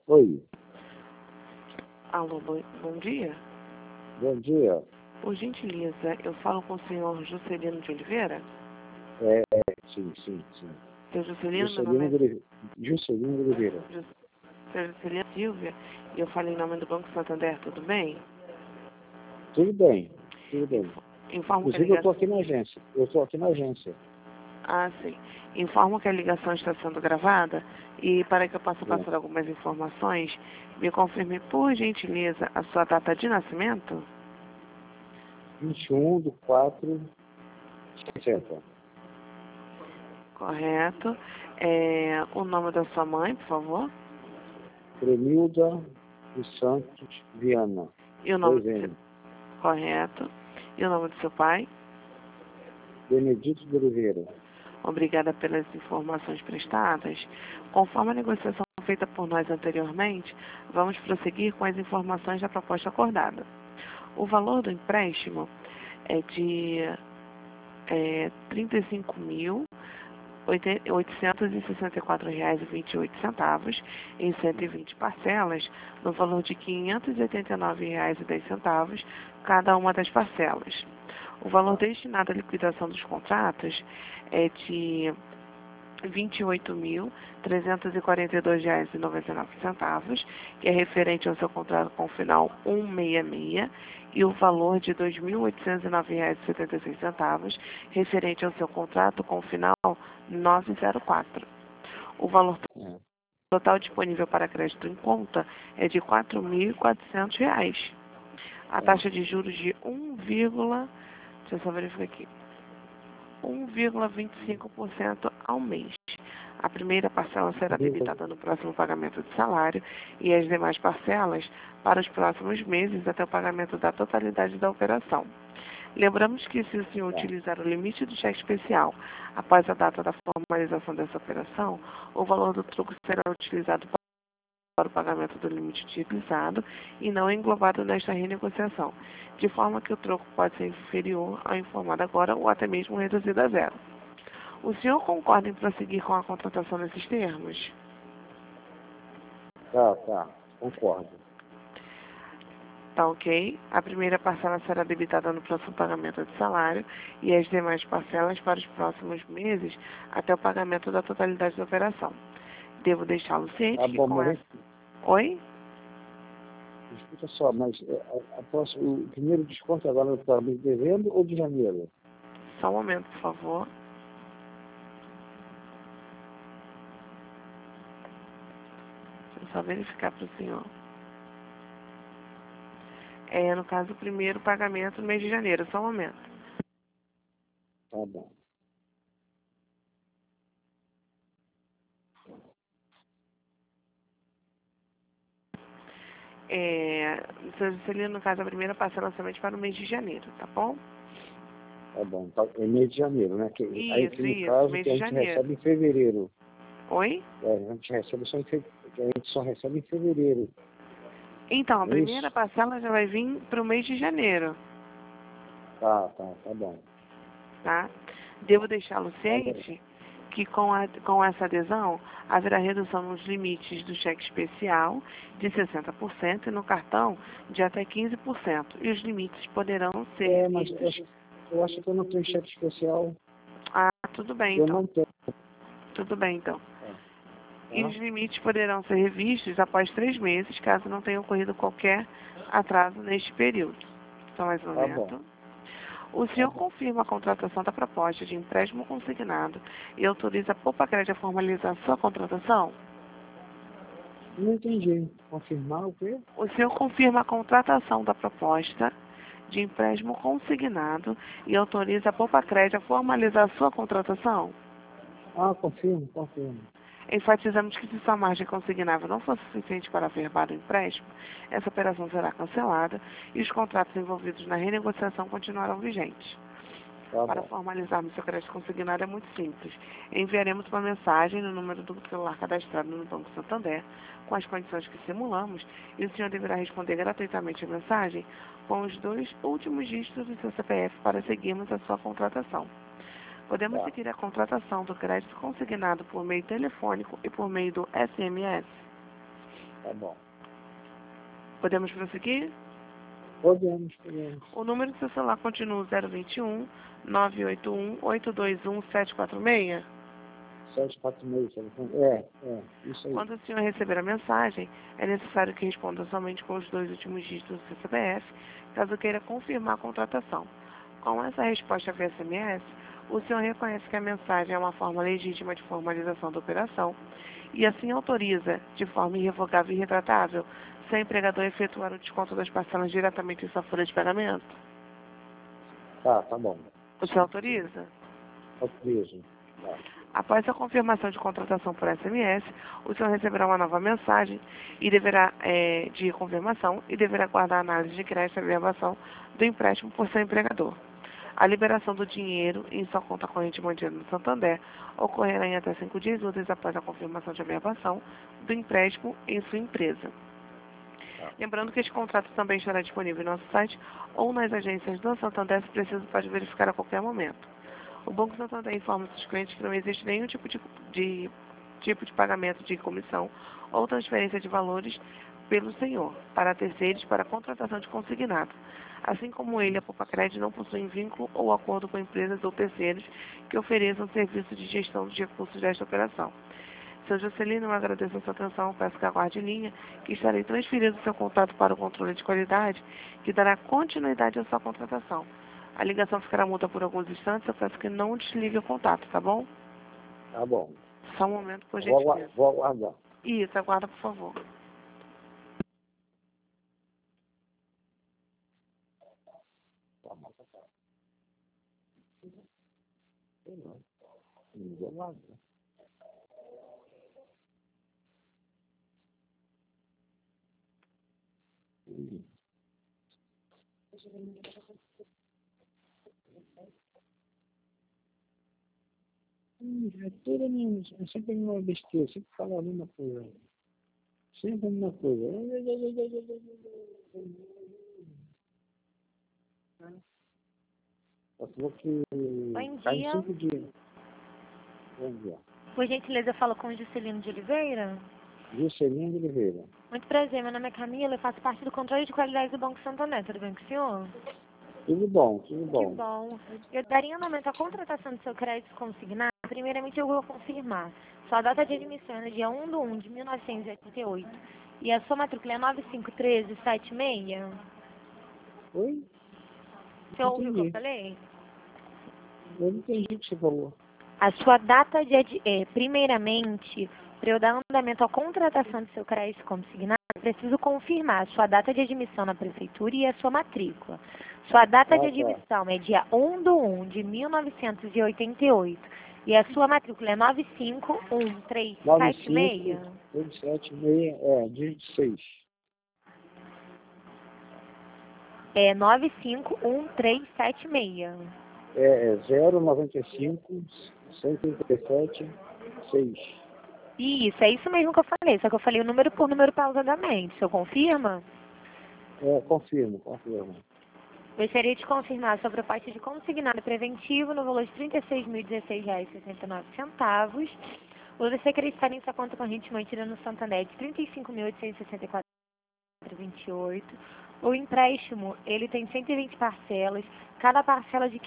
Oi, Alô, bom dia. bom dia. Por gentileza, eu falo com o senhor Juscelino de Oliveira? Sim. Seu Juscelino, meu nome Juscelino é de Oliveira. Juscelino de Oliveira. Seu Juscelino Silvia, e eu falo em nome do Banco Santander, tudo bem? Tudo bem, tudo bem. Informo que a Inclusive, eu estou ligação... aqui na agência. Ah, sim. Informo que a ligação está sendo gravada e para que eu possa É. passar algumas informações, me confirme, por gentileza, a sua data de nascimento? 21/4/60. Correto. O nome da sua mãe, por favor? Cremilda dos Santos Viana. E o nome do 2 seu... N. Correto. E o nome do seu pai? Benedito de Oliveira. Obrigada pelas informações prestadas. Conforme a negociação feita por nós anteriormente, vamos prosseguir com as informações da proposta acordada. O valor do empréstimo é de R$ 35.864,28 em 120 parcelas, no valor de R$ 589,10 cada uma das parcelas. O valor destinado à liquidação dos contratos é de R$ 28.342,99, que é referente ao seu contrato com o final 166, e o valor de R$ 2.809,76, referente ao seu contrato com o final 904. O valor É. total disponível para crédito em conta é de R$ 4.400. A taxa de juros de 1, deixa eu só verificar aqui, 1,25% ao mês. A primeira parcela será debitada no próximo pagamento de salário e as demais parcelas para os próximos meses até o pagamento da totalidade da operação. Lembramos que, se o senhor utilizar o limite do cheque especial após a data da formalização dessa operação, o valor do troco será utilizado para o pagamento do limite utilizado e não englobado nesta renegociação, de forma que o troco pode ser inferior ao informado agora ou até mesmo reduzido a zero. O senhor concorda em prosseguir com a contratação nesses termos? Tá. Concordo. Tá ok. A primeira parcela será debitada no próximo pagamento de salário e as demais parcelas para os próximos meses até o pagamento da totalidade da operação. Devo deixá-lo ciente Tá que bom, com mas essa... Oi? escuta só, mas o primeiro desconto agora é para mês de dezembro ou de janeiro? Só um momento, por favor. Deixa eu só verificar para o senhor. No caso, o primeiro pagamento no mês de janeiro. Só um momento. Tá bom. Seu Juscelino, no caso, a primeira parcela somente para o mês de janeiro, tá bom? Tá bom. Tá, é mês de janeiro, né? Aí Isso, no caso mês que a de gente janeiro. recebe em fevereiro. Oi? A gente recebe só que a gente só recebe em fevereiro. Então, a Não é primeira isso? parcela já vai vir para o mês de janeiro, Tá bom. tá? Devo deixá-lo Tá bom. ciente que com essa adesão haverá redução nos limites do cheque especial de 60% e no cartão de até 15%. E os limites poderão ser Mas revistos. eu acho que eu não tenho cheque especial. Ah, tudo bem Eu então. não tenho. Tudo bem então. E Tá? os limites poderão ser revistos após 3 meses, caso não tenha ocorrido qualquer atraso neste período. Só mais um Tá bom. momento. O senhor confirma a contratação da proposta de empréstimo consignado e autoriza a Poupa-Crédito a formalizar sua contratação? Não entendi. Confirmar o quê? O senhor confirma a contratação da proposta de empréstimo consignado e autoriza a Poupa-Crédito a formalizar sua contratação? Confirmo. Enfatizamos que, se sua margem consignável não for suficiente para averbar o empréstimo, essa operação será cancelada e os contratos envolvidos na renegociação continuarão vigentes. Tá Para bom. formalizarmos seu crédito consignado é muito simples. Enviaremos uma mensagem no número do celular cadastrado no Banco Santander, com as condições que simulamos, e o senhor deverá responder gratuitamente a mensagem com os 2 últimos dígitos do seu CPF para seguirmos a sua contratação. Podemos Tá. seguir a contratação do crédito consignado por meio telefônico e por meio do SMS. Tá bom. Podemos prosseguir? Podemos. O número do seu celular continua 021 981 821 746? 746, telefone. Isso aí. Quando o senhor receber a mensagem, é necessário que responda somente com os 2 últimos dígitos do seu CPF, caso queira confirmar a contratação. Com essa resposta via SMS, o senhor reconhece que a mensagem é uma forma legítima de formalização da operação e assim autoriza, de forma irrevogável e irretratável, seu empregador efetuar o desconto das parcelas diretamente em sua folha de pagamento? Tá bom. O senhor autoriza? Autorizo. Tá. Após a confirmação de contratação por SMS, o senhor receberá uma nova mensagem de confirmação e deverá aguardar a análise de crédito e averbação do empréstimo por seu empregador. A liberação do dinheiro em sua conta corrente mantida no Santander ocorrerá em até 5 dias úteis após a confirmação de averbação do empréstimo em sua empresa. Lembrando que este contrato também estará disponível no nosso site ou nas agências do Santander, se preciso, pode verificar a qualquer momento. O Banco Santander informa seus clientes que não existe nenhum tipo de pagamento de comissão ou transferência de valores pelo senhor para terceiros para a contratação de consignado. Assim como ele, a Poupa-Crédito não possui vínculo ou acordo com empresas ou terceiros que ofereçam serviço de gestão de recursos desta operação. Seu Juscelino, eu agradeço a sua atenção, peço que aguarde em linha, que estarei transferindo seu contato para o controle de qualidade, que dará continuidade à sua contratação. A ligação ficará muda por alguns instantes, eu peço que não desligue o contato, tá bom? Tá bom. Só um momento, por gentileza. Vou aguardar. Isso, aguarda, por favor. Tá bom. Vou aguardar. É tudo mesmo, é sempre uma besteira, sempre fala a mesma coisa. Sempre a mesma coisa. Ela falou que Bom tá em dia. 5 dias. Bom dia. Por gentileza, eu falo com o Juscelino de Oliveira. Juscelino de Oliveira. Muito prazer, meu nome é Camila, eu faço parte do controle de qualidade do Banco Santander. Tudo bem com o senhor? Tudo bom, tudo Que bom. bom. Eu daria andamento à contratação do seu crédito consignado. Primeiramente, eu vou confirmar. Sua data de admissão é dia 1/1 de 1988. E a sua matrícula é 951376? Oi? O senhor ouviu o que eu falei? Eu não entendi o que você falou. A sua data de primeiramente, para eu dar andamento à contratação do seu crédito consignado, preciso confirmar a sua data de admissão na prefeitura e a sua matrícula. Sua data de admissão é dia 1/1 de 1988 e a sua matrícula é 9511376? 95176, dígito 6. É 9511376. 095 137 6. Isso, é isso mesmo que eu falei, só que eu falei o número por número pausadamente. O senhor confirma? Confirmo. Gostaria de confirmar a sua proposta de consignado preventivo no valor de R$ 36.016,69. O você acreditar em sua conta corrente mantida no Santander de R$ 35.864,28. O empréstimo, ele tem 120 parcelas, cada parcela de R$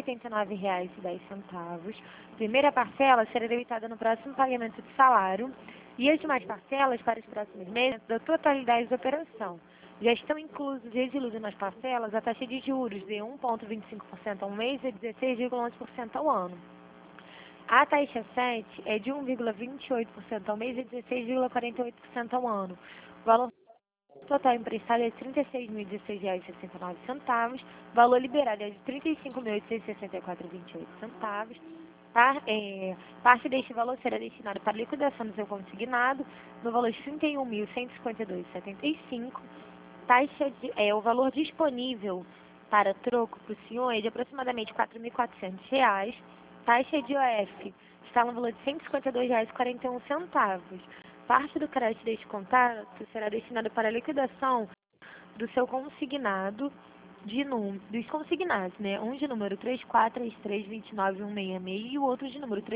589,10. Primeira parcela será debitada no próximo pagamento de salário e as demais parcelas para os próximos meses da totalidade da operação. Já estão inclusos e diluídos nas parcelas a taxa de juros de 1,25% ao mês e 16,11% ao ano. A taxa 7 é de 1,28% ao mês e 16,48% ao ano. O valor total emprestado é de R$ 36.016,69. Valor liberado é de R$ 35.864,28. Parte deste valor será destinado para liquidação do seu consignado, no valor de R$ 31.152,75. O valor disponível para troco para o senhor é de aproximadamente R$ 4.400. Taxa de OF está no valor de R$ 152,41. Parte do crédito deste contrato será destinado para a liquidação do seu consignado dos consignados, né? Um de número 3433291166 e o outro de número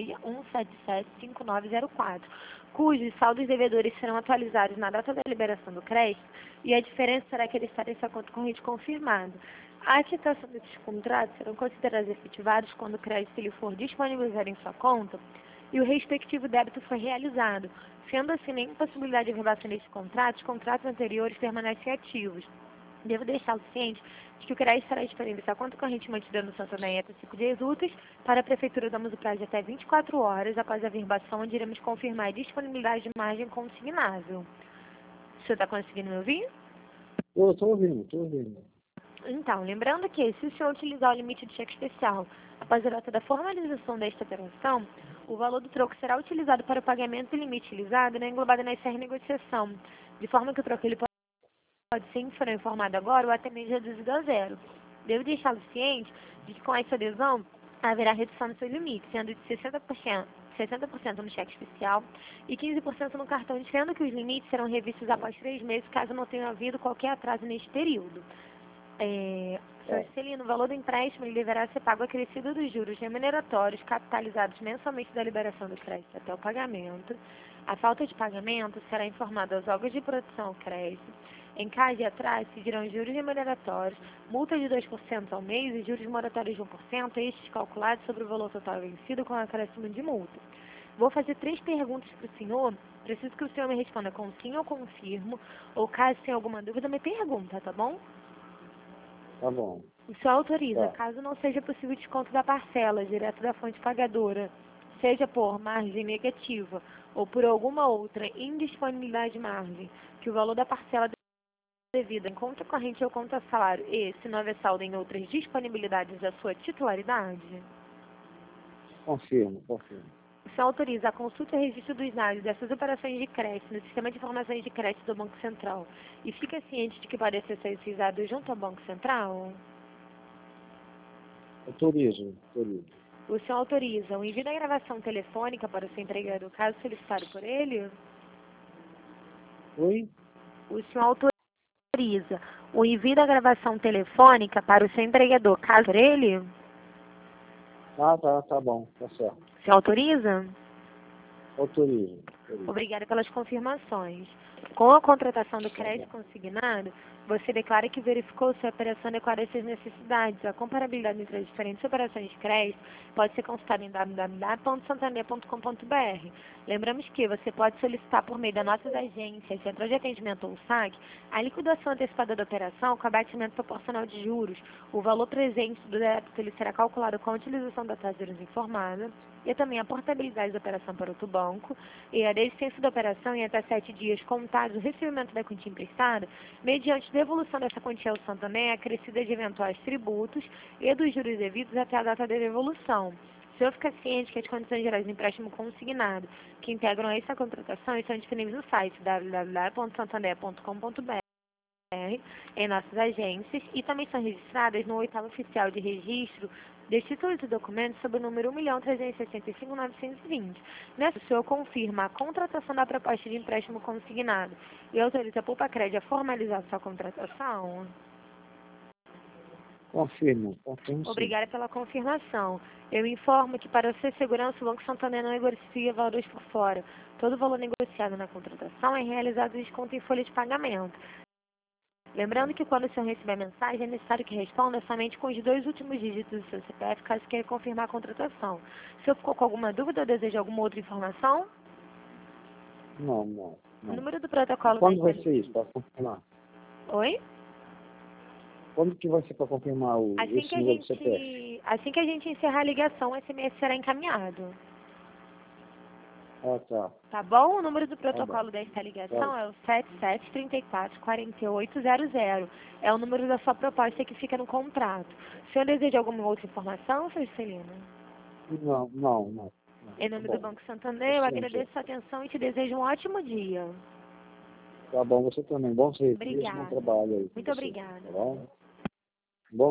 361775904, cujos saldos devedores serão atualizados na data da liberação do crédito e a diferença será que eles estarem em sua conta corrente confirmado. A quitação desses contratos serão considerados efetivados quando o crédito ele for disponibilizado em sua conta e o respectivo débito foi realizado. Sendo assim, nenhuma possibilidade de averbação desses contratos, os contratos anteriores permanecem ativos. Devo deixá-lo ciente de que o crédito será disponível em sua conta corrente mantida no Santander até 5 dias úteis. Para a Prefeitura, damos o prazo de até 24 horas após a averbação, onde iremos confirmar a disponibilidade de margem consignável. O senhor está conseguindo me ouvir? Eu estou ouvindo. Então, lembrando que, se o senhor utilizar o limite de cheque especial após a data da formalização desta operação, o valor do troco será utilizado para o pagamento do limite utilizado e não englobado na SR negociação, de forma que o troco ele pode ser informado agora ou até mesmo reduzido a zero. Devo deixá-lo ciente de que com essa adesão haverá redução no seu limite, sendo de 60% no cheque especial e 15% no cartão, sendo que os limites serão revistos após 3 meses, caso não tenha havido qualquer atraso neste período. Senhor Celino, o valor do empréstimo ele deverá ser pago acrescido dos juros remuneratórios capitalizados mensalmente da liberação do crédito até o pagamento. A falta de pagamento será informada aos órgãos de proteção ao crédito. Em caso de atraso, se dirão juros remuneratórios, multa de 2% ao mês e juros moratórios de 1%, estes calculados sobre o valor total vencido com acréscimo de multa. Vou fazer 3 perguntas para o senhor. Preciso que o senhor me responda com sim ou confirmo, ou caso tenha alguma dúvida, me pergunta, tá bom? Tá bom. O senhor autoriza, Tá. caso não seja possível desconto da parcela direto da fonte pagadora, seja por margem negativa ou por alguma outra indisponibilidade de margem, que o valor da parcela devida em conta corrente ou conta salário e, se não houver saldo em outras disponibilidades da sua titularidade? Confirmo. O senhor autoriza a consulta e registro dos dados dessas operações de crédito no Sistema de Informações de Crédito do Banco Central e fica ciente de que podem acessar esses dados junto ao Banco Central? Autorizo. O senhor autoriza o envio da gravação telefônica para o seu empregador, caso solicitado por ele? Oi? O senhor autoriza o envio da gravação telefônica para o seu empregador, caso por ele? Tá bom. Tá certo. O senhor autoriza? Autorizo. Obrigada pelas confirmações. Com a contratação do crédito consignado, você declara que verificou se a operação adequada às suas necessidades. A comparabilidade entre as diferentes operações de crédito pode ser consultada em www.santander.com.br. Lembramos que você pode solicitar por meio das nossas agências, Central de Atendimento ou SAG, a liquidação antecipada da operação com abatimento proporcional de juros. O valor presente do débito ele será calculado com a utilização da taxa de juros informada e também a portabilidade da operação para outro banco e a desistência da operação em até 7 dias contados do recebimento da quantia emprestada, mediante devolução dessa quantia ao Santander acrescida de eventuais tributos e dos juros devidos até a data da devolução. O senhor fica ciente que as condições gerais do empréstimo consignado que integram essa contratação estão disponíveis no site www.santander.com.br em nossas agências e também são registradas no 8º oficial de registro de títulos e documentos sob o número 1.365.920. Nessa, o senhor confirma a contratação da proposta de empréstimo consignado e autoriza a Pulpacred a formalizar sua contratação? Confirmo sim. Obrigada pela confirmação. Eu informo que, para sua segurança, o Banco Santander não negocia valores por fora. Todo valor negociado na contratação é realizado desconto em folha de pagamento. Lembrando que quando o senhor receber a mensagem, é necessário que responda somente com os 2 últimos dígitos do seu CPF, caso queira confirmar a contratação. O senhor ficou com alguma dúvida ou deseja alguma outra informação? Não. O número do protocolo... Quando vai ser isso, para confirmar? Oi? Quando que vai ser para confirmar esse número do CPF? Assim que a gente encerrar a ligação, o SMS será encaminhado. Tá. Tá bom? O número do protocolo desta ligação é o 7734-4800. É o número da sua proposta que fica no contrato. O senhor deseja alguma outra informação, Sr. Celino? Não. Em nome do Banco Santander, eu agradeço a sua atenção e te desejo um ótimo dia. Tá bom, você também. Bom serviço, Obrigada. bom trabalho aí. Muito obrigada. Tá bom?